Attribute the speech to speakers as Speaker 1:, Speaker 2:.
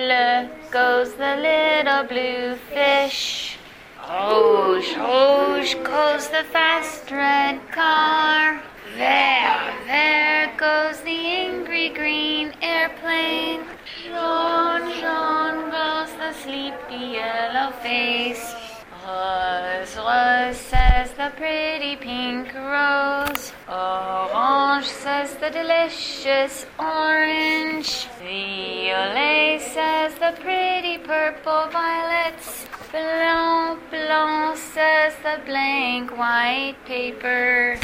Speaker 1: bleu goes the little blue fish. Rouge, rouge goes the fast red car. Vert, vert goes the angry green airplane. Jaune, jaune goes the sleepy yellow face. Rose, rose says the pretty pink rose. Orange says the delicious orange. Violet says the pretty purple violets. Blanc, blanc says the blank white paper.